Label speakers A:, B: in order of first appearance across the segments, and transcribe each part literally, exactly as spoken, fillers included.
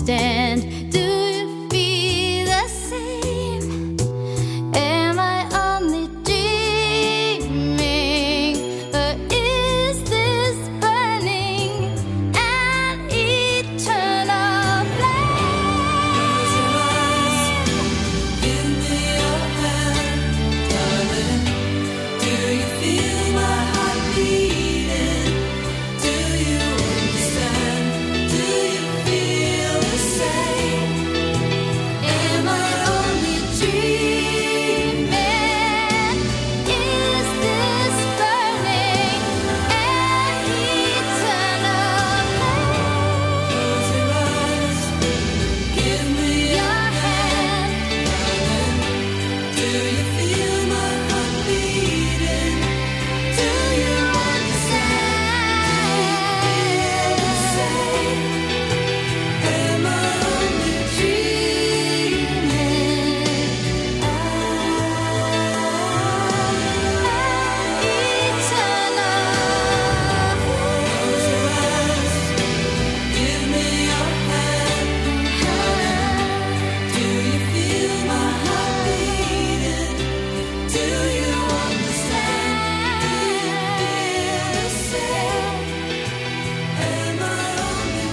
A: understand. Do you feel the same? Am I only dreaming? Or is this burning an eternal flame?
B: Give me your hand, darling. Do you feel my heart beating? Do you understand? Do you feel the same? Am I only dreaming?
A: Is this burning an eternal flame?
B: Close your eyes. Give me your hand, darling. Do you feel my heart beating? Do you understand? Do you feel the same? Am I only dreaming?
A: An eternal
B: Close your eyes. Give me your hand, darling. Do you feel my heart beating? Do you understand? Do you feel the same? Am I only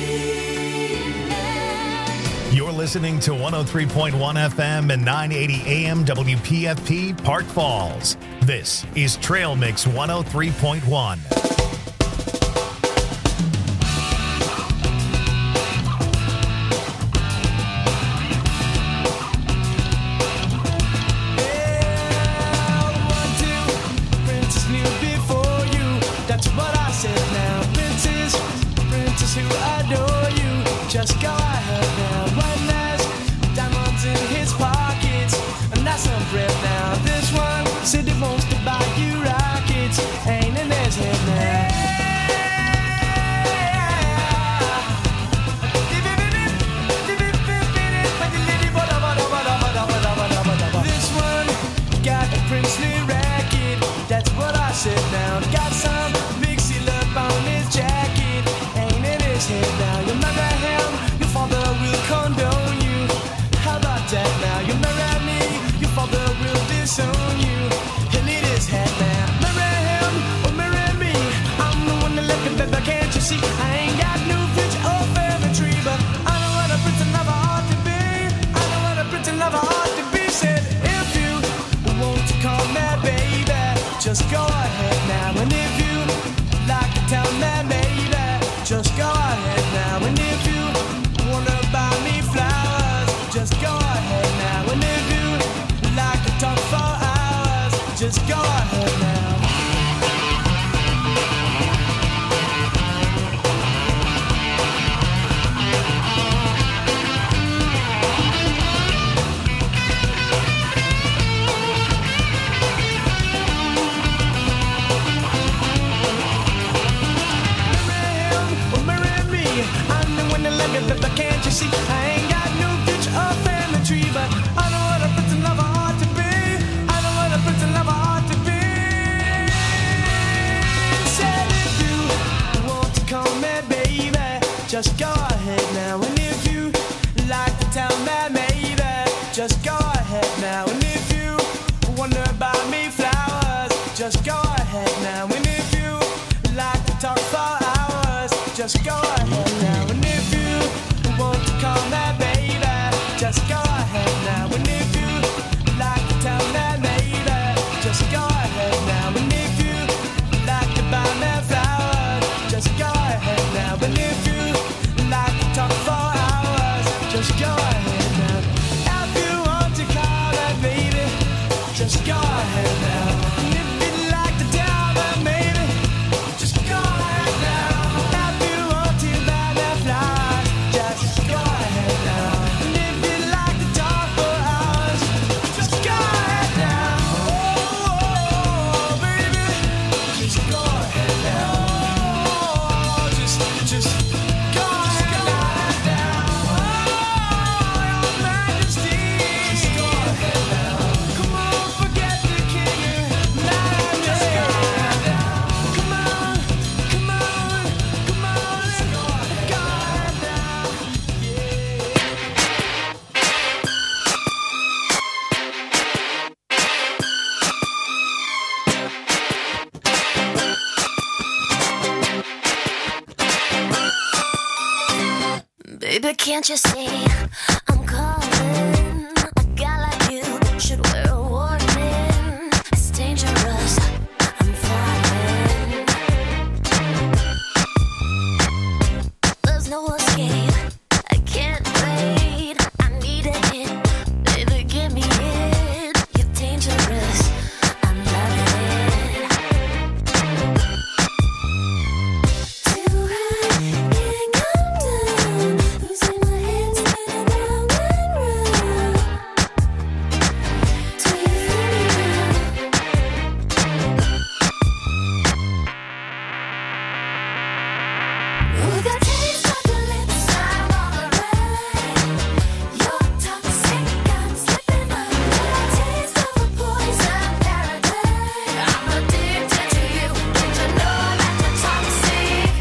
B: dreaming?
C: You're listening to one oh three point one F M and nine eighty A M W P F P Park Falls. This is Trail Mix one oh three point one.
D: Princess knew before you. That's what I said now. Princess, princess who adore you. Just go ahead now. One has diamonds in his pockets, and that's some bread now. This one said he wants to buy you rockets. Ain't in his head now. This one got a princely racket. That's what I said now. Got some big seal up on his jacket. Ain't in his head now. You marry him, your father will condone you. How about that now? You marry me, your father will disown you. He'll need his head now. Marry him or marry me. I'm the one that left it, baby, can't you see? I ain't got no rich or family tree, but I know what a prince and lover ought to be. I know what a prince and lover ought to be. Said if you want to call me baby, just go ahead now. And if you like to tell me maybe, just go ahead now. And if you wanna buy me flowers, just go ahead now. And if you like to talk for hours, just go ahead now. Marry him or marry me. I'm the one that love you, but can't you see? I ain't got no rich or family tree, but I know what a prince and lover ought to be. I know what a prince and lover ought to be. Said if you want to call me baby, just go ahead now. And if you like to tell me maybe, just go ahead now. And if you wanna buy me flowers, just go ahead now. And if you like to talk for hours, just go ahead now. And if you want to call me baby, just go ahead now. And if you like to tell me maybe, just go ahead now. And if you like to buy me flowers, just go ahead now. And if you like to talk for hours, just go ahead now. If you want to call me baby, just go ahead now. And if you like to tell me maybe, just go ahead now. If you want to buy me flowers, just go ahead now. And if you like to talk for
A: Baby, can't you see I'm calling? A guy like you should wear a warning. It's dangerous, I'm falling. There's no escape, I can't wait. I need a hit, baby, give me it. You're dangerous, I'm loving it. Too high, can't come down. Losing my head, spinning round and round. Do you feel me now? Ooh, the taste of your lips, I'm on the ride. You're toxic, I'm slipping under. Taste of a poison paradise. I'm addicted to you. Don't you know that you're toxic?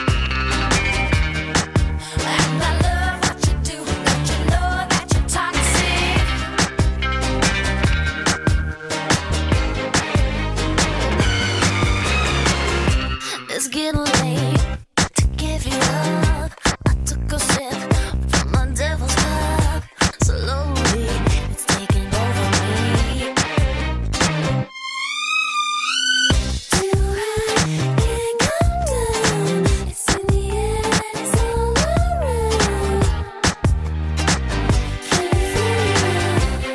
A: And I love what you do. Don't you know that you're toxic? It's getting late to give you up. I took a sip from my devil's cup. Slowly, it's taking over me. Too high, can't come down. It's in the air and it's all around. Can you feel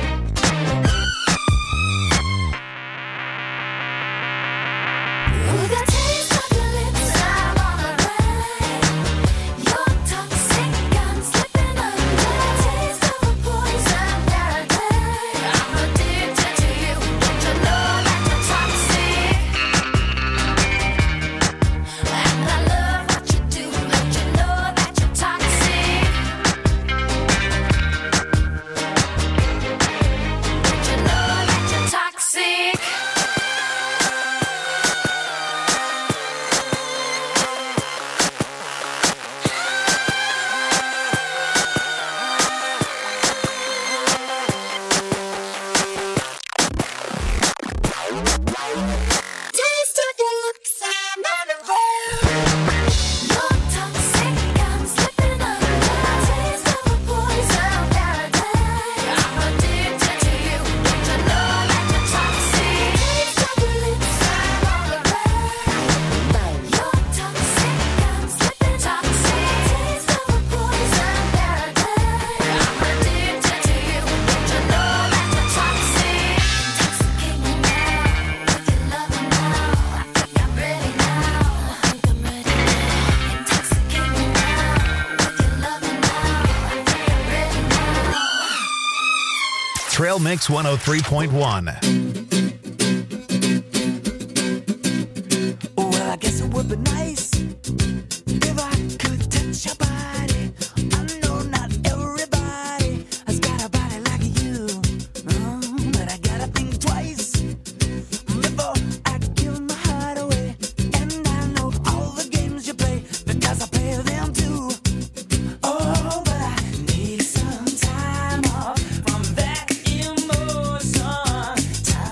A: it? Ooh, the taste of your lips, I'm on the ride. You're toxic, I'm slipping under. Taste of a poison paradise. I'm addicted to you. Don't you know that you're toxic? And I love what you do. Don't you know that you're toxic? Don't you know that you're toxic? Taste of your lips, I'm on the road. You're toxic, I'm slipping under. Taste of a poison paradise. I'm addicted to you. Don't you know that you're toxic? Taste of your lips, I'm on the road. You're toxic, I'm slipping toxic. Taste of a poison paradise. I'm addicted to you. Don't you know that you're toxic? Intoxicate me now with your loving now. I think I'm ready now. I think I'm ready now. Intoxicate me now with your loving now. I think I'm ready now.
C: Trail Mix one oh three point one.
D: Well, I guess it would be nice if I could touch your body. I know not everybody has got a body like you, Mm, but I gotta think twice before I give my heart away. And I know all the games you play because I play them too. Oh, but I need some time off from that emotion. Time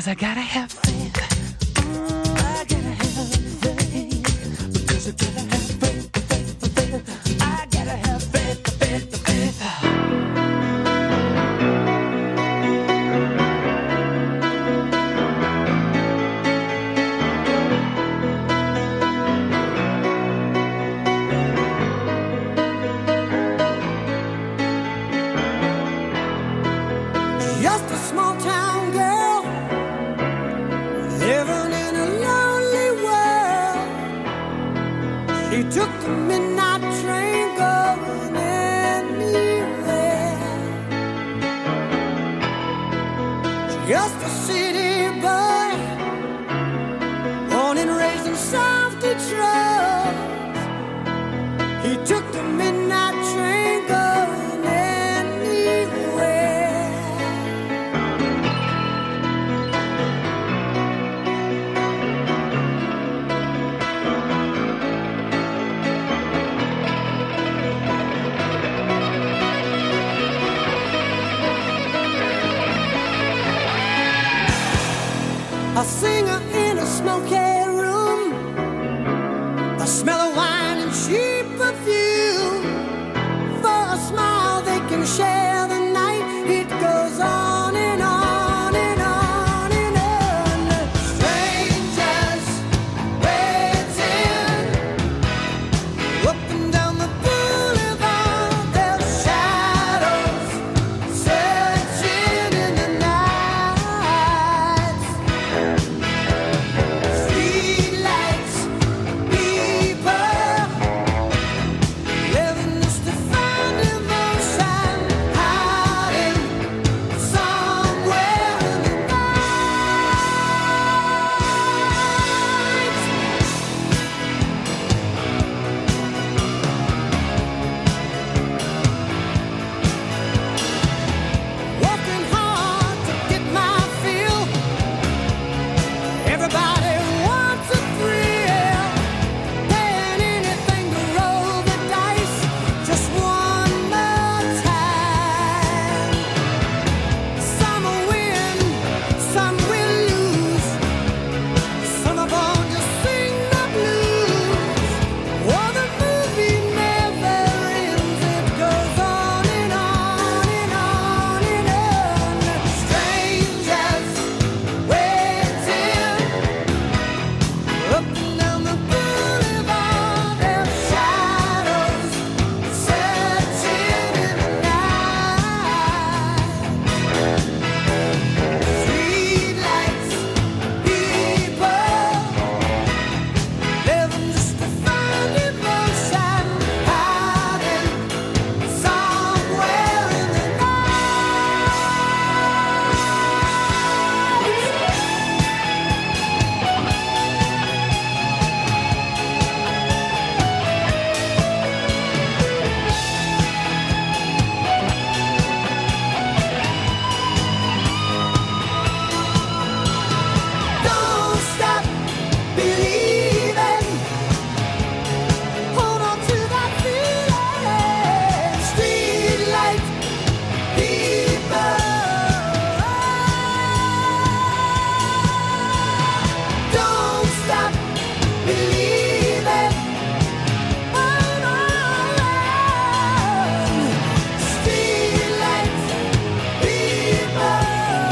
E: Because I gotta have faith. I gotta have faith. Because I gotta have faith, faith, faith. I gotta have faith, faith, faith.
D: Just a small town girl living in a lonely world. She took the midnight train going anywhere. Just a city boy, born and raised in South Detroit. He took the midnight train going anywhere. A singer in a smoky room, the smell of wine and cheap perfume. For a smile they can share the night. It goes on and on and on and on. Strangers waiting up and down the boulevard. Their shadows searching in the night. Streetlights, people living just to find emotion, hiding somewhere in the night. Working hard to get my fill. Everybody wants a thrill, paying anything to roll the dice just one more time. Some will win, some will lose. Some are born to sing the blues. Oh, the movie never ends. It goes on and on and on and on. Strangers waiting up and down the boulevard. Their shadows searching in the night. Streetlights, people living just to find emotion, hiding somewhere in the Don't stop believing. Hold on to that feeling. Streetlight people. Don't stop believing. Hold on. Streetlight people.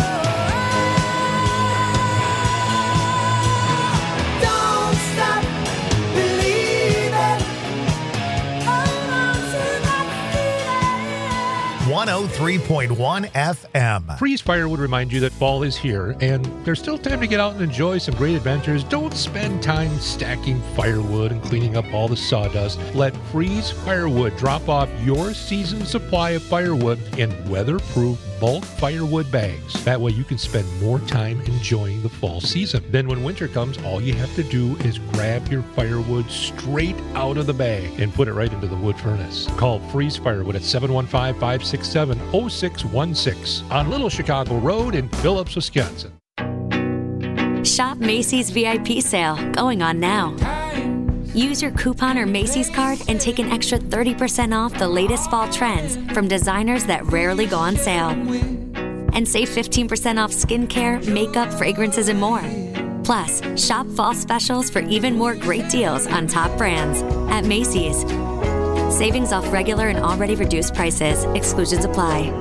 D: Don't stop believing. Hold on to that feeling.
C: one oh three point one F M.
F: Freeze Fire would remind you that fall is here, and there's still time to get out and enjoy some great adventures. Don't spend time stacking firewood and cleaning up all the sawdust. Let Freeze Firewood drop off your season's supply of firewood in weatherproof bulk firewood bags. That way you can spend more time enjoying the fall season. Then when winter comes, all you have to do is grab your firewood straight out of the bag and put it right into the wood furnace. Call Freeze Firewood at seven one five, five six seven, oh six one six on Little Chicago Road in Phillips, Wisconsin.
G: Shop Macy's V I P sale going on now. Use your coupon or Macy's card and take an extra thirty percent off the latest fall trends from designers that rarely go on sale. and save fifteen percent off skincare, makeup, fragrances, and more. Plus, shop fall specials for even more great deals on top brands at Macy's. Savings off regular and already reduced prices. Exclusions apply.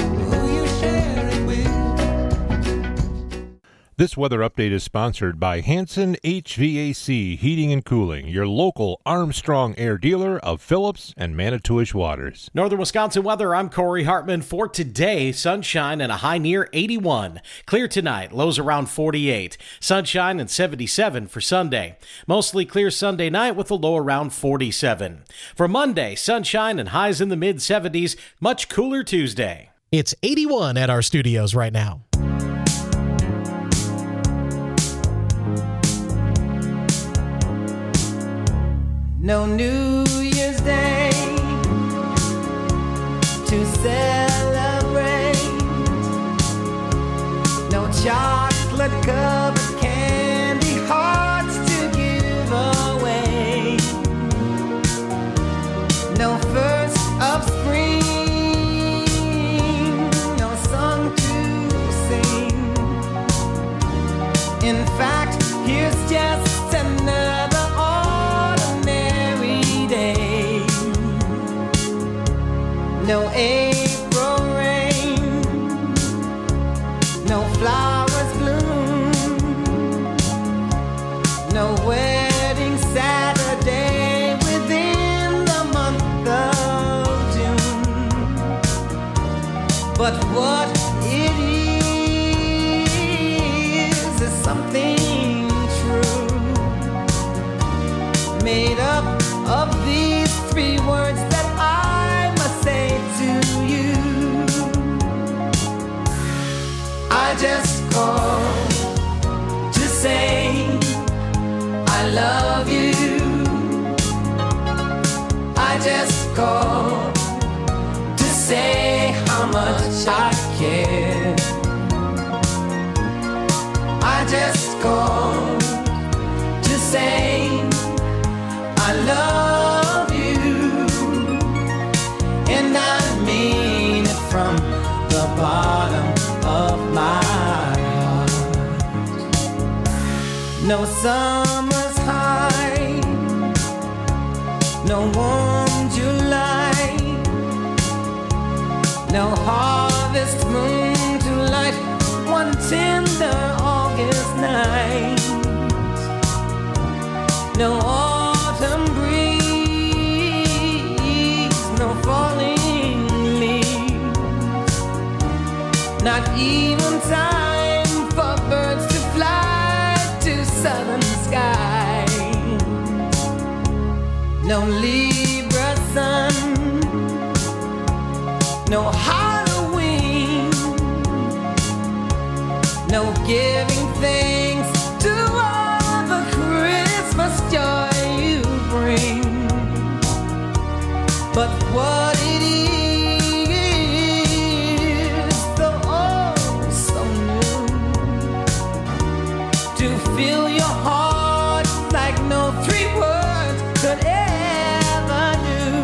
F: This weather update is sponsored by Hanson H V A C Heating and Cooling, your local Armstrong Air dealer of Phillips and Manitowish Waters.
H: Northern Wisconsin weather, I'm Corey Hartman. For today, sunshine and a high near eighty-one. Clear tonight, lows around forty-eight. Sunshine and seventy-seven for Sunday. Mostly clear Sunday night with a low around forty-seven. For Monday, sunshine and highs in the mid-seventies. Much cooler Tuesday.
I: It's eighty-one at our studios right now.
D: No New Year's Day to celebrate. No chocolate covered candy hearts to give away. No first of spring, no song to sing. In fact, here's just another no April rain, no flowers bloom, no wedding Saturday within the month of June. But what it is is something true, made up of these three words that I must say to you. I just called to say I love you. I just called to say how much I care. I just called to say I love you, and I mean it from the bottom of my heart. No summer's high, no warm July, no harvest moon to light one tender August night, no autumn breeze, no falling leaves, not even time for birds to fly to southern skies, no Libra sun, no Halloween, no giving thanks to all the Christmas joy you bring. But what it is, though oh so new, to fill your heart like no three words could ever do.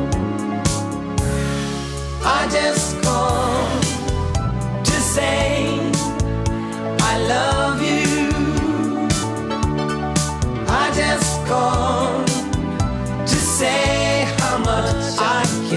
D: I just called to say I love you. I just called to say how much I care.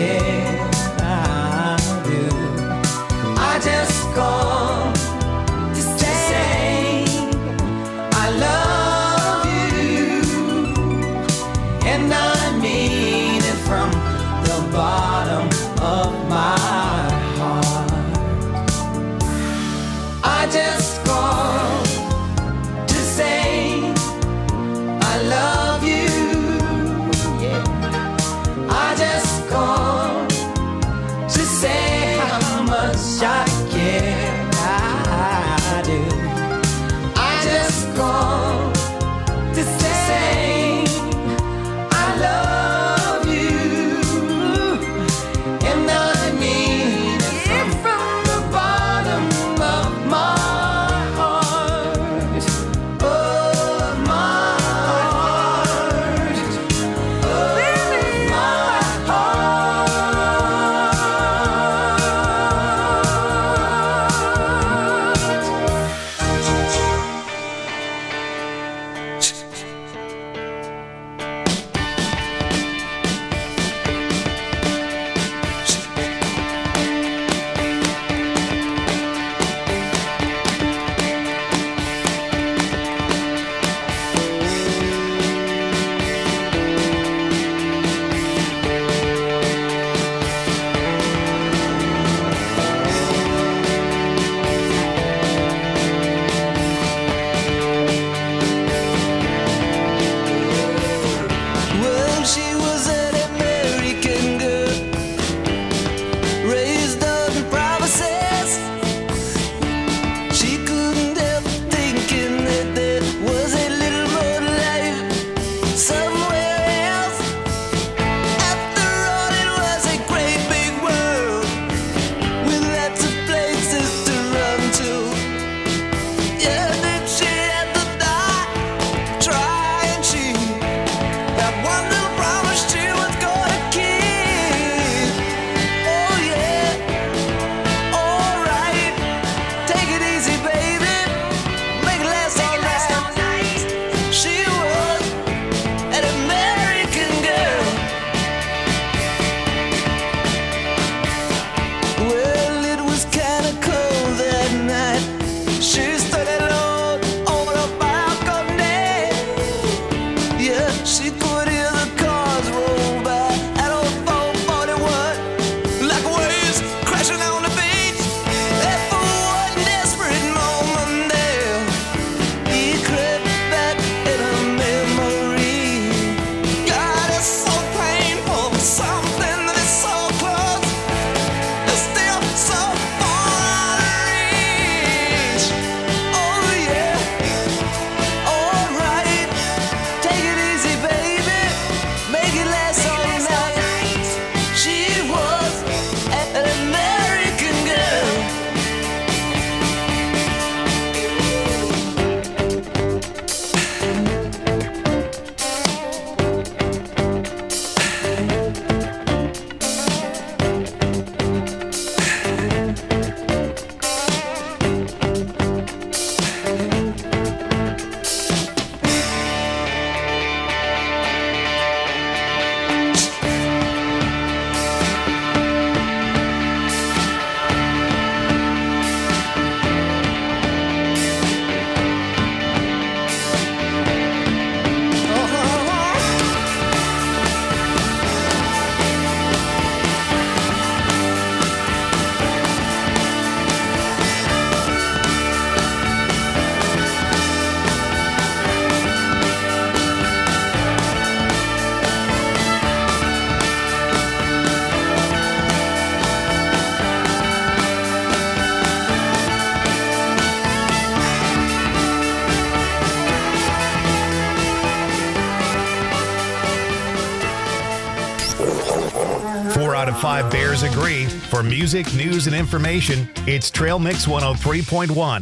C: five Bears agree. For music, news, and information, it's Trail Mix one oh three point one.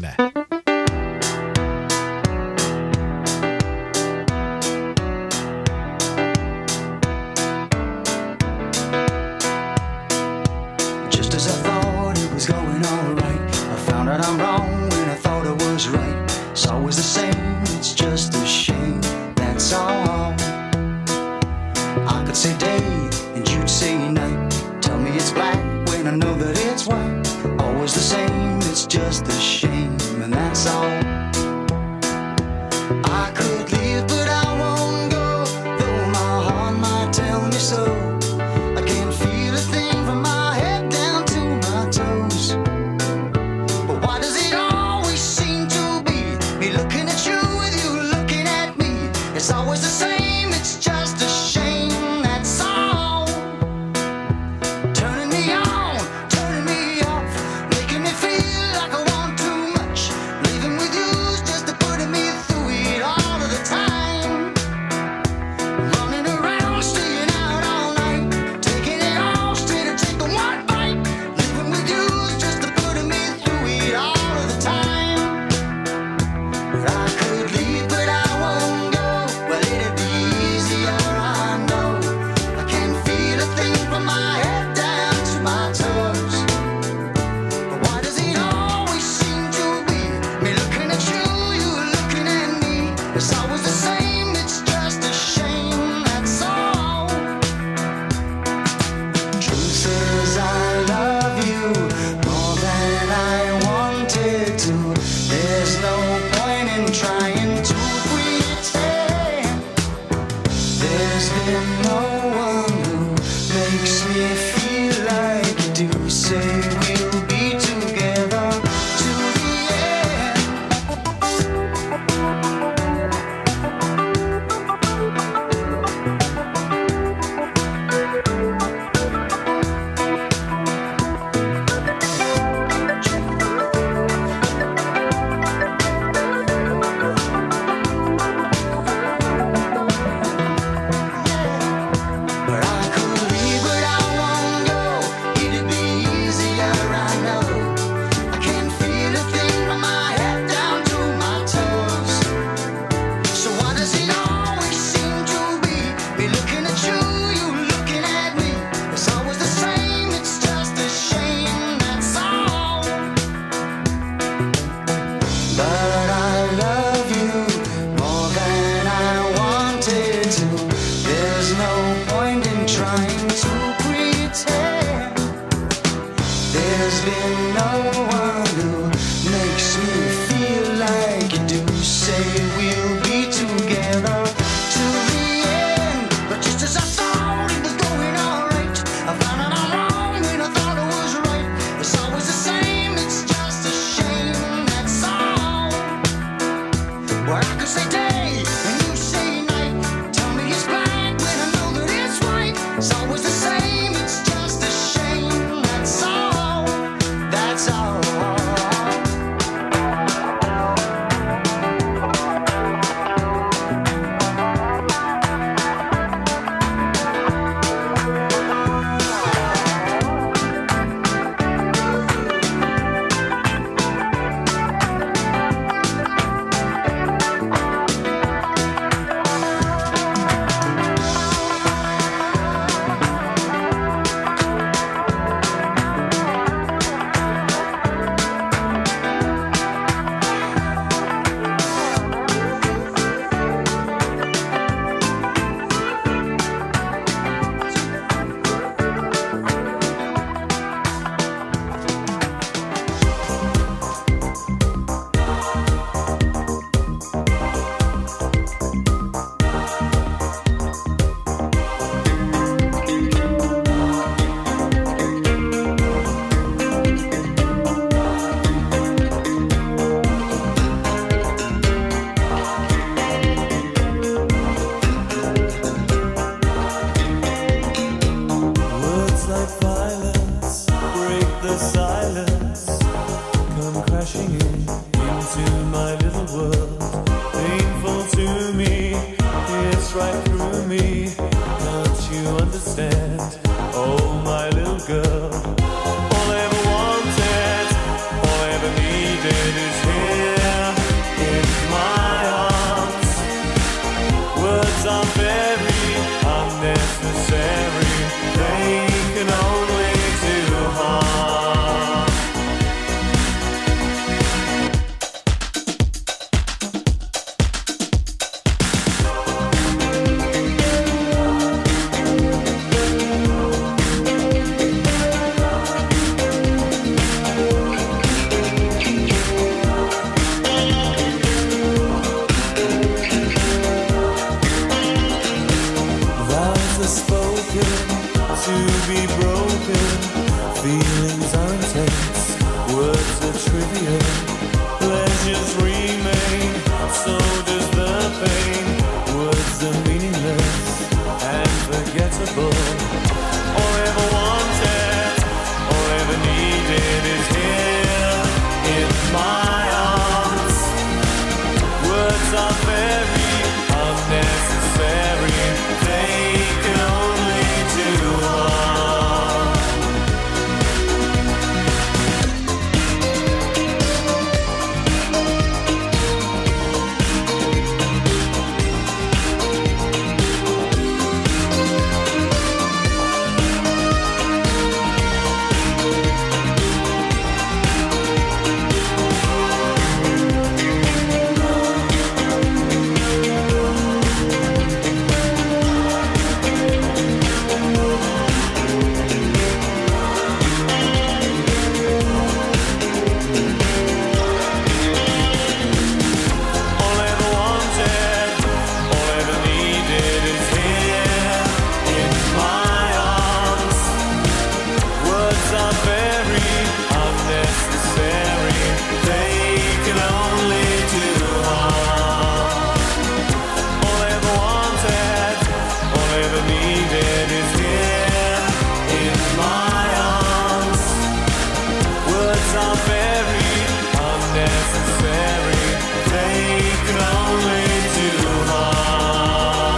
J: Just as I thought it was going alright, I found out I'm wrong when I thought I was right. It's always the same, it's just a shame, that's all. I could say day and you'd say night. Tell me it's black when I know that it's white. Always the same, it's just a shame, and that's all. I could leave but I won't go, though my heart might tell me so. I can't feel a thing from my head down to my toes. But why does it always seem to be me looking at you with you looking at me? It's always the same, it's just a shame, that's all. Turning me on, turning me off, making me feel like I want too much. Leaving with you's just putting me through it all of the time. Running around, staying out all night, taking it all straight and taking one bite. Living with you's just putting me through it all of the time. But I could leave, but I won't go. Well, it'd be easier, I know. I can't feel a thing from my head down to my toes. But why does it always seem to be me looking at you, you looking at me? It's always the same, it's just a shame, that's all. Truth is I love you more than I wanted to. There's no point in trying to pretend. There's been no one who makes me feel like you do. Say we'll be together to the end. But I could leave, but I won't go. It'd be easier, I know. I can't feel a thing from my head down to my toes. So why does it always seem to be me looking at you, you looking at me? It's always the same, it's just a shame, that's all. But I love you more than I wanted to. There's no point in trying to pretend. There's been no one who makes me feel like you do. Say we'll be together to the end. But just as I thought it was going alright, I found out I'm wrong when I thought it was right. It's always the same, it's just a shame, that's all. Well, I could say day and you say night. Tell me it's black when I know that it's white. It's always the same, it's just a shame, that's all. That's all.
D: Words like violence break the silence, come crashing in into my little world. Painful to me, it's right through me. Can't you understand? Oh, my little are intense, words are trivial, pleasures remain, so does the pain. Words are meaningless and forgettable. All I ever wanted, all I ever needed is here in my arms. Words are very unnecessary, they can only do harm. All I ever wanted, all I ever needed is here in my arms. Words are very unnecessary, they can only do harm. All I ever wanted, all I ever needed is here in my arms. Words are very unnecessary, they can only do harm.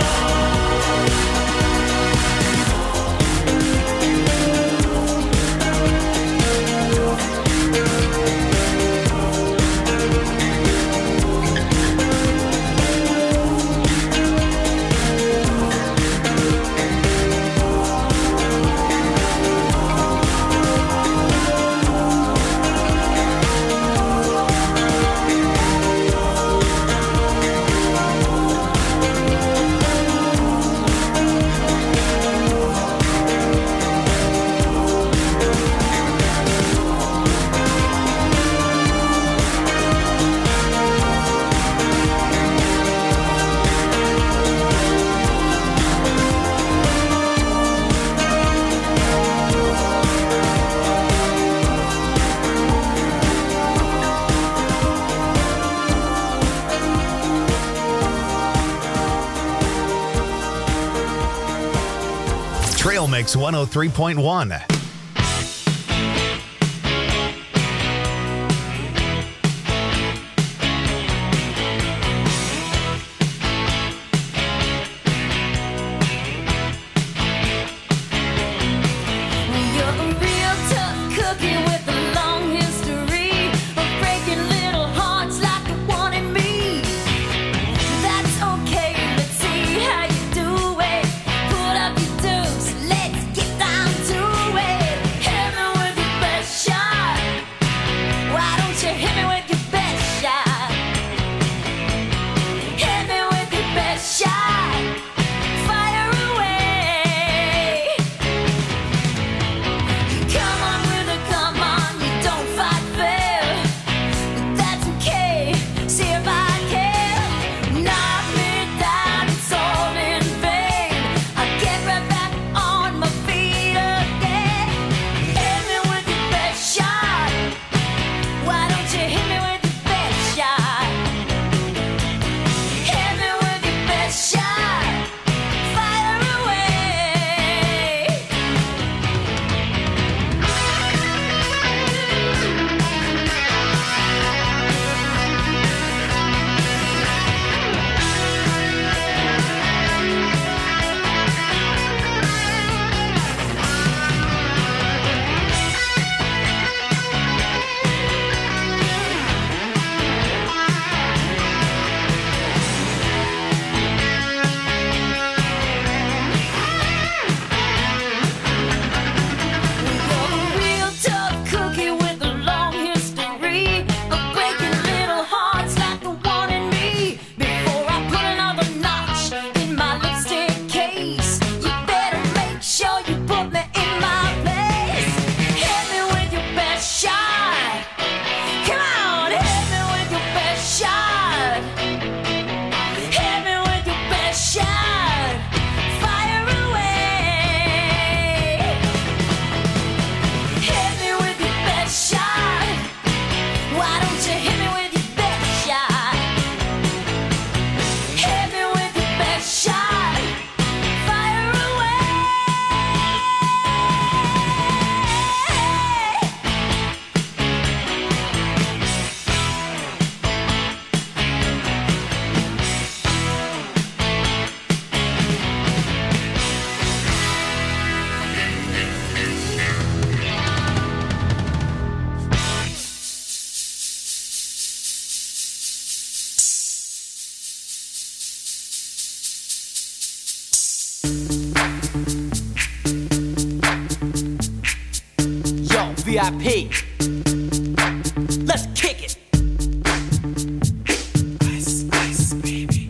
C: Trail Mix one oh three point one.
A: You're a real tough cookie with a long history of breaking little hearts like the one in me. That's okay, let's see how you do it. Put up your dukes, let's get down to it.
K: I P. Let's kick it. Ice, ice, baby.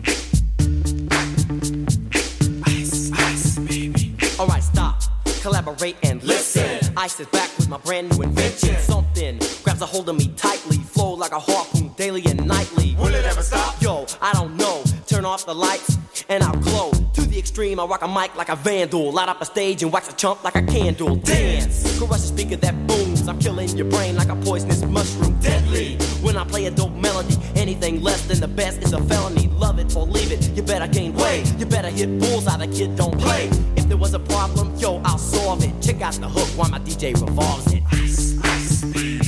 K: Ice, ice, baby. Alright, stop, collaborate and listen. Ice is back with my brand new invention. Something grabs a hold of me tightly, flow like a harpoon daily and nightly. Will it ever stop? Yo, I don't know. Turn off the lights and I'll glow. To the extreme, I rock a mic like a vandal. Light up a stage and wax a chump like a candle. Dance, crush a speaker that booms. I'm killing your brain like a poisonous mushroom. Deadly, when I play a dope melody. Anything less than the best is a felony. Love it or leave it, you better gain weight. You better hit bullseye, the kid don't play. If there was a problem, yo, I'll solve it. Check out the hook while my D J revolves it. Ice, ice, baby.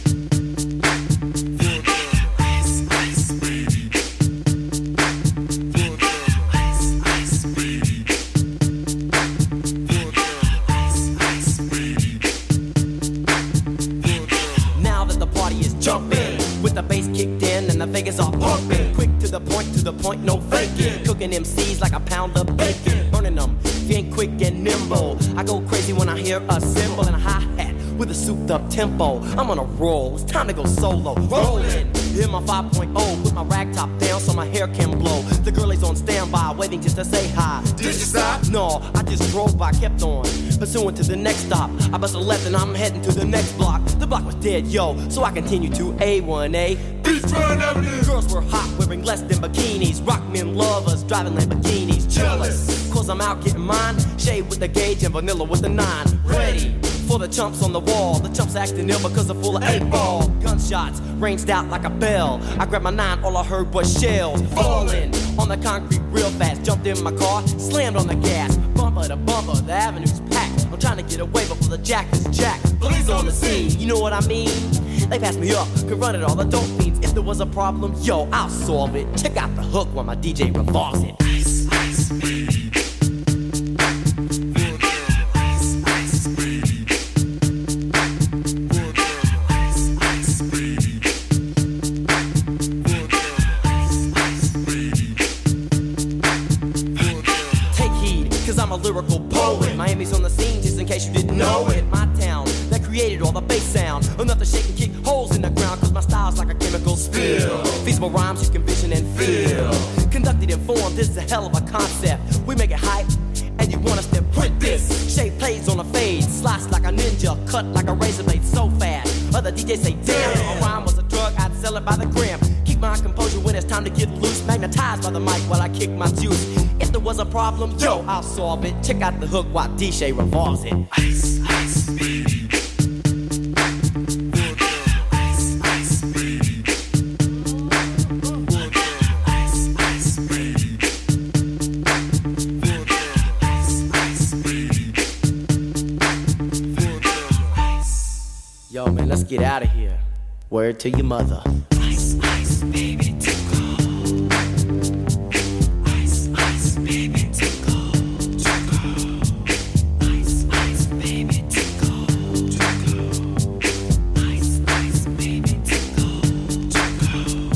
K: Vegas all pumping, quick to the point, to the point, no faking. Cooking M Cs like a pound of bacon, burning them, if you ain't quick and nimble. I go crazy when I hear a cymbal and a hi-hat with a souped up tempo. I'm on a roll, it's time to go solo. Rolling, hit my five point oh, put my rag top down so my hair can blow. The girl is on standby, waiting just to say hi. Did you stop? No, I just drove by, kept on, pursuing to the next stop. I bust a left and I'm heading to the next block. The block was dead, yo, so I continue to A one A. Beachfront Avenue. Girls were hot, wearing less than bikinis. Rock men lovers, driving Lamborghinis. Jealous, cause I'm out getting mine. Shade with the gauge and vanilla with the nine. Ready for the chumps on the wall. The chumps acting ill because they're full of eight ball. Gunshots ranged out like a bell. I grabbed my nine, all I heard was shells falling on the concrete real fast. Jumped in my car, slammed on the gas. Bumper to bumper, the avenue's packed. I'm trying to get away before the jack is jacked. Police on the scene, you know what I mean? They passed me up, could run it all, the dope fiends. If there was a problem, yo, I'll solve it. Check out the hook while my D J revolves it. Ice, ice, baby. Ice, ice, baby. Ice, ice, baby. Ice, ice, baby. Take heed, cause I'm a lyrical poet. Miami's on the scene, just in case you didn't know it. My town, that created all the bass sound. Enough to shake and kick holes in the ground, cause my style's like a chemical spill. Feasible rhymes you can vision and feel. Conducted in form, this is a hell of a concept. We make it hype, and you want us to print this. Shape plays on a fade, slice like a ninja, cut like a razor blade so fast. Other D Js say, damn, if a rhyme was a drug, I'd sell it by the gram. Keep my composure when it's time to get loose. Magnetized by the mic while I kick my juice. If there was a problem, yo, I'll solve it. Check out the hook while D J revolves it. Ice, ice, baby. Yo, man, let's get out of here. Word to your mother. Ice, ice, baby, to go. Ice, ice, baby, to go. To go. Ice, ice, baby, to go. To go. Ice, ice, baby, to go. To go.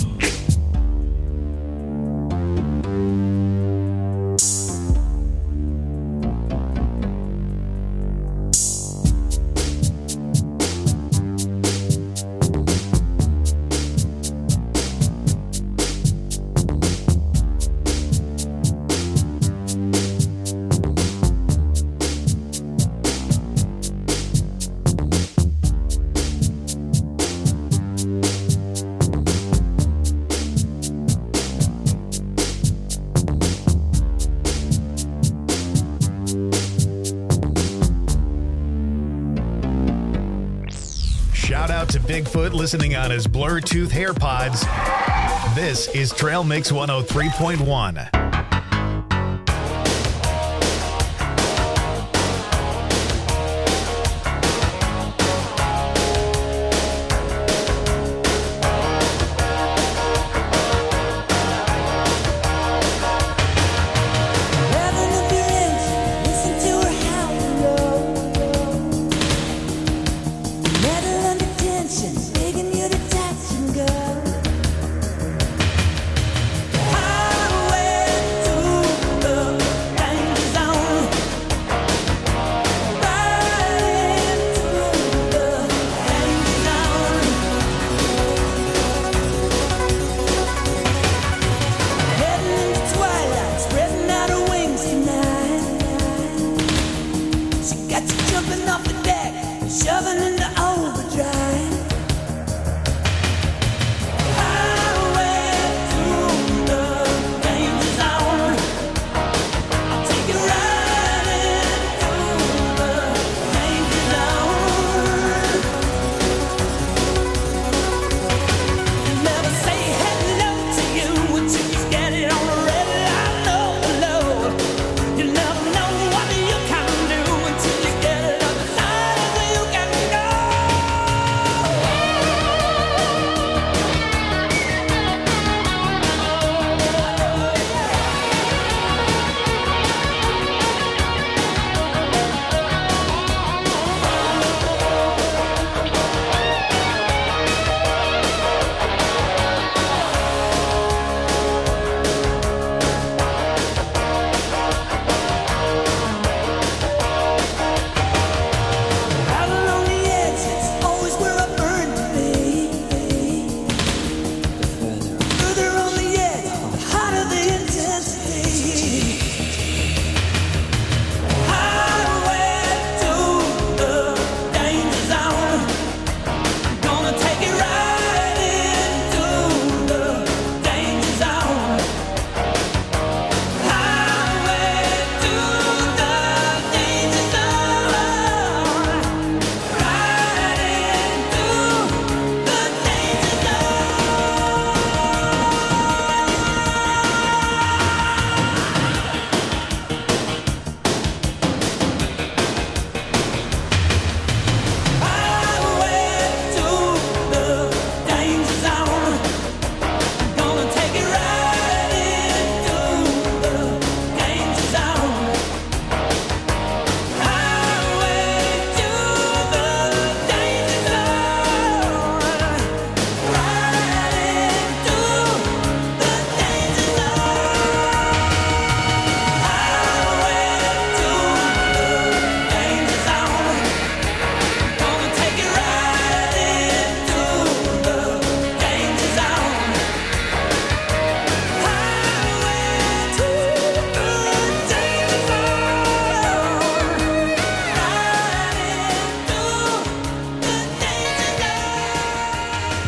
C: Shout out to Bigfoot listening on his Bluetooth AirPods. This is Trail Mix one oh three point one.
B: Highway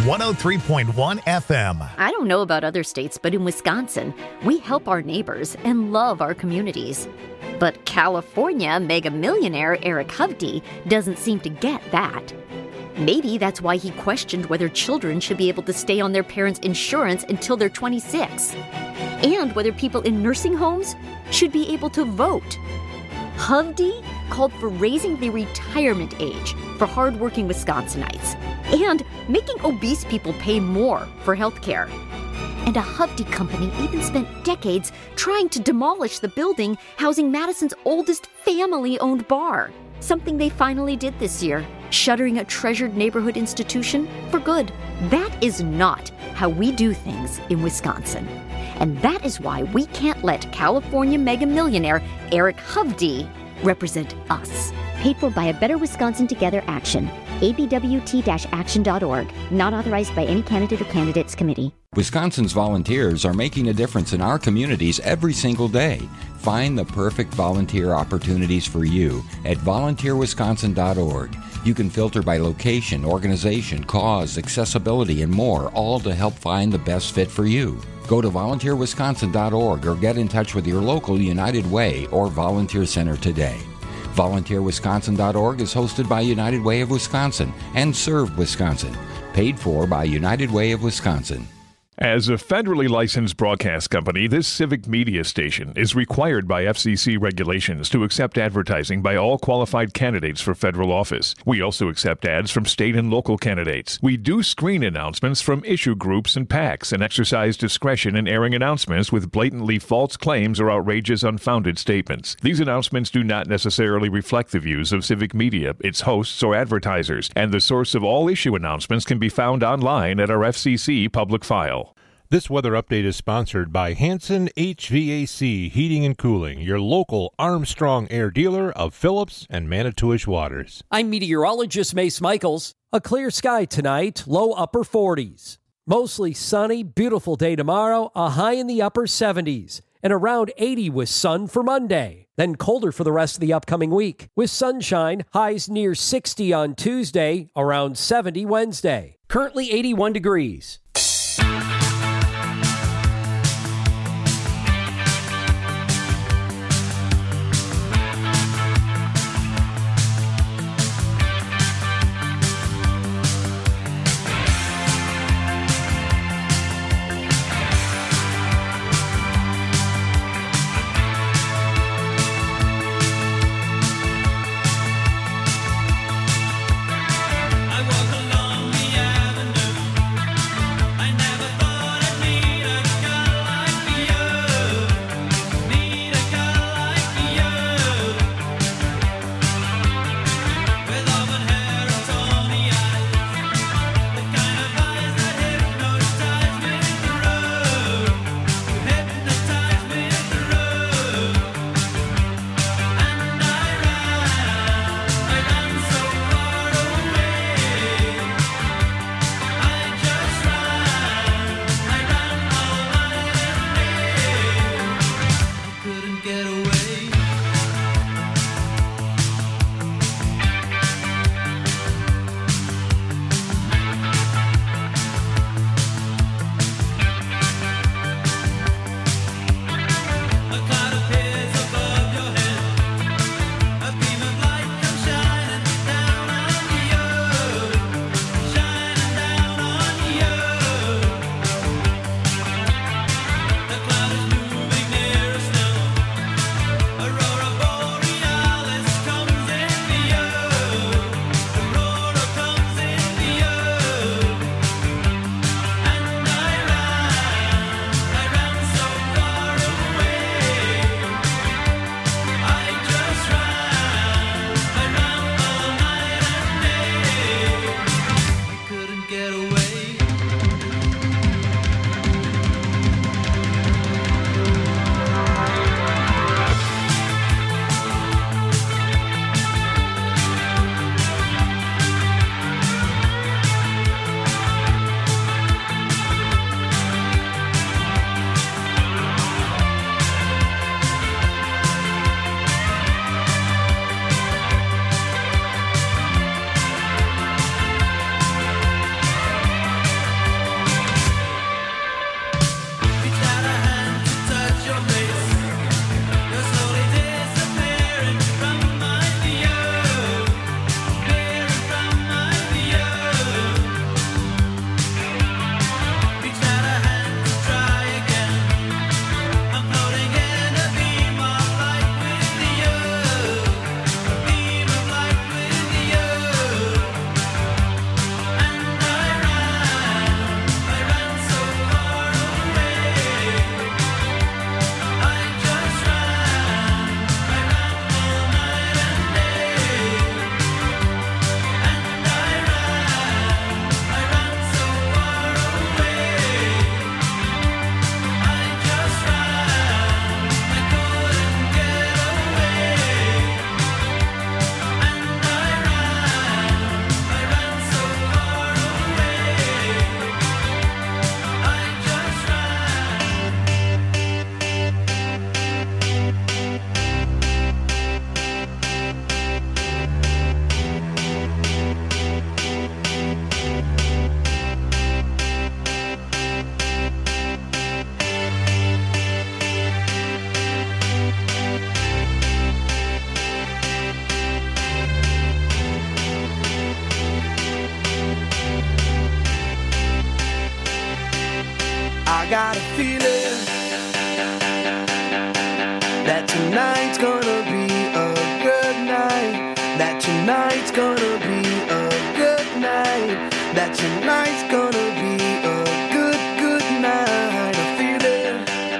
C: one oh three point one F M.
L: I don't know about other states, but in Wisconsin, we help our neighbors and love our communities. But California mega millionaire Eric Hovde doesn't seem to get that. Maybe that's why he questioned whether children should be able to stay on their parents' insurance until they're twenty-six, and whether people in nursing homes should be able to vote. Hovde called for raising the retirement age for hardworking Wisconsinites and making obese people pay more for health care. And a Hovde company even spent decades trying to demolish the building housing Madison's oldest family-owned bar, something they finally did this year, shuttering a treasured neighborhood institution for good. That is not how we do things in Wisconsin. And that is why we can't let California mega millionaire Eric Hovde represent us.
M: Paid for by a Better Wisconsin Together action. A B W T action dot org. Not authorized by any candidate or candidates committee.
N: Wisconsin's volunteers are making a difference in our communities every single day. Find the perfect volunteer opportunities for you at volunteer wisconsin dot org. You can filter by location, organization, cause, accessibility, and more, all to help find the best fit for you. Go to volunteer wisconsin dot org or get in touch with your local United Way or Volunteer Center today. volunteer wisconsin dot org is hosted by United Way of Wisconsin and Serve Wisconsin. Paid for by United Way of Wisconsin.
O: As a federally licensed broadcast company, this civic media station is required by F C C regulations to accept advertising by all qualified candidates for federal office. We also accept ads from state and local candidates. We do screen announcements from issue groups and PACs and exercise discretion in airing announcements with blatantly false claims or outrageous, unfounded statements. These announcements do not necessarily reflect the views of civic media, its hosts, or advertisers, and the source of all issue announcements can be found online at our F C C public file.
F: This weather update is sponsored by Hanson H V A C Heating and Cooling, your local Armstrong Air dealer of Phillips and Manitowish waters.
P: I'm meteorologist Mace Michaels. A clear sky tonight, low upper forties. Mostly sunny, beautiful day tomorrow, a high in the upper seventies. And around eighty with sun for Monday. Then colder for the rest of the upcoming week. With sunshine, highs near sixty on Tuesday, around seventy Wednesday. Currently eighty-one degrees.
B: I walk along the avenue.
D: I got a feeling that tonight's gonna be a good night. That tonight's gonna be a good night. That tonight's gonna be a good, good night. A feeling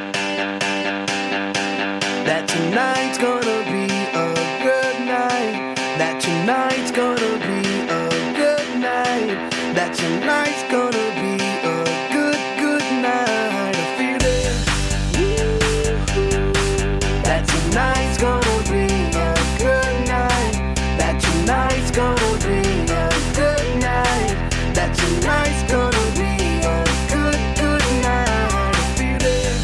D: that tonight's gonna be a good night. That tonight's gonna be a good night. That tonight's gonna be a good, good night. A feeling that tonight's gonna be a good night. That tonight's gonna be a good night. That tonight's gonna be a good, good night. A feeling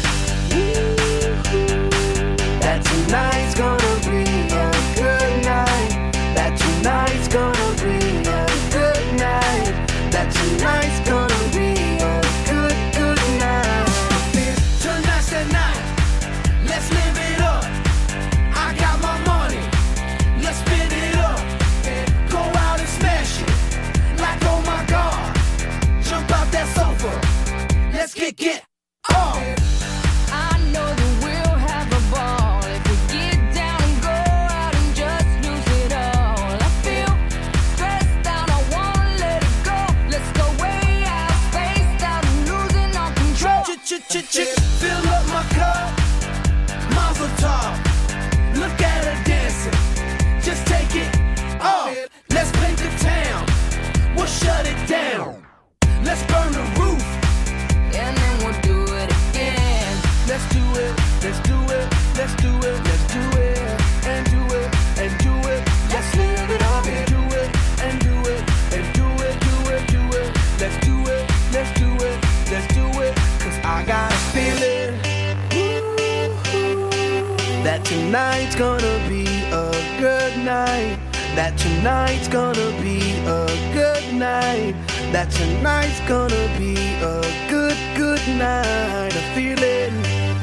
D: that tonight's gonna be a good night. That tonight's gonna be a good night. That tonight's gonna be a good, good night. Tonight's the night. Let's live it up. I got my money. Let's spin it up. Go out and smash it. Like oh my God. Jump out that sofa. Let's get get off.
B: I know that we'll have a ball if we get down and go out and just lose it all. I feel stressed out, I wanna let it go. Let's go way out, spaced out, and losing our control.
D: Ch-ch-ch-ch, fill up my cup. Mazel tov. Look at her dancing. Just take it off. Let's paint the town. We'll shut it down. Let's burn the roof.
B: And then we'll do it again.
D: Let's do it. Let's do it. Let's do it. Let's do it. And do it. And do it. Let's live it up and do it. And do it. And do it. Do it. Do it. Let's do it. Let's do it. Let's do it. Cause I got a feeling that tonight's gonna be a good night. That tonight's gonna be a good night. That tonight's gonna be a good, good night. A feeling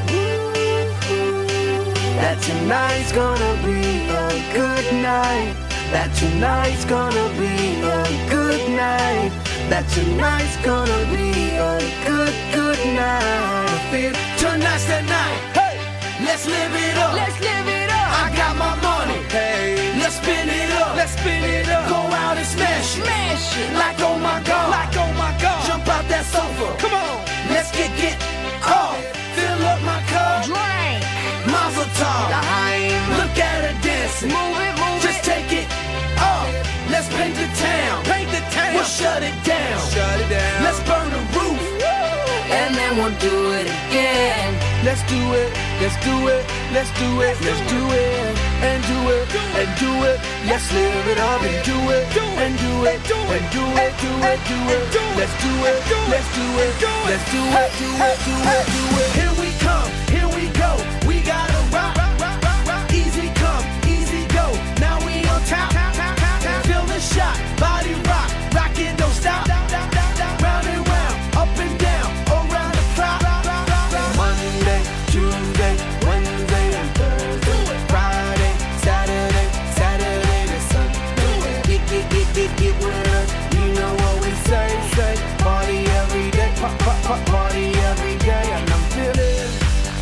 D: that tonight's gonna be a good night. That tonight's gonna be a good night. That tonight's gonna be a good, good night. I feel tonight's the night. Hey, let's live it up.
B: Let's live it up.
D: I got my money. Hey, let's spin it up. Let's spin it up. Go out and smash it.
B: Smash it.
D: Like oh my God. Like oh my God. Jump out that sofa. Come on. Let's get get off. Fill up my cup.
B: Drink.
D: Mazel tov.
B: L'chaim.
D: Look at her dancing.
B: Move it, move
D: Just
B: it.
D: take it off. Let's paint the town. Paint the town. We'll shut it down. Shut it down. Let's burn the roof.
B: And then we'll do it again.
D: Let's do it. Let's do it. Let's do it. Let's do it. And do it. And do it. Let's live it up and do it. And do it. And do it. Do it. Do it. Let's do it. Let's do it. Let's do it. Do it. Do it. Do it. Here we come. Here we go. We gotta rock. Easy come. Easy go. Now we on top. Feel the shot. Body rock. Rock it. Don't stop. Round and round. Up and down. Around the clock. Monday, Tuesday, Wednesday, and Thursday. Friday, Saturday, Saturday to Sunday. Get, get, get, get, get with us. You know what we say, say. Party every day, pop, pop, pop, party every day. And I'm feeling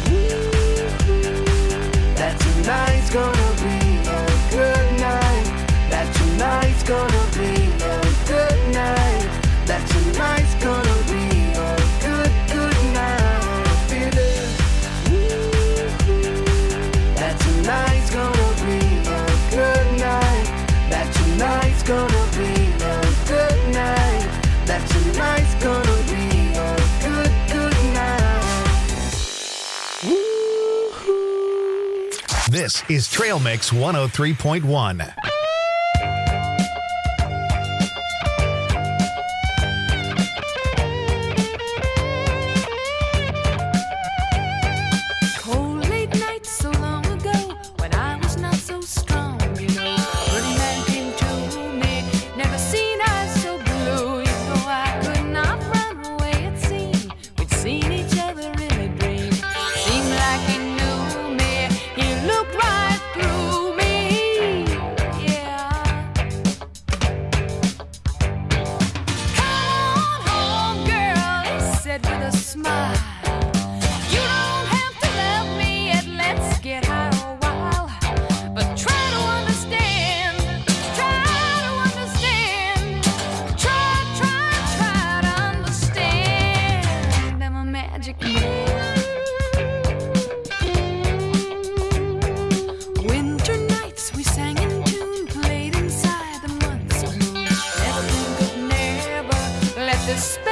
D: that tonight's gonna be a good night. That tonight's gonna be a good night. That tonight's gonna be a good, good night. Feeling that tonight's gonna be a good night. That tonight's gonna be a good night. That tonight's gonna be a good, good night.
C: This is Trail Mix one oh three point one.
B: Cold late nights so long ago when I was not so strong, you know. Pretty man came to me, never seen eyes so blue. You know I could not run away, it seemed. We'd seen each other in a dream. Seemed like he knew me, he looked right through me. Yeah.
A: Spend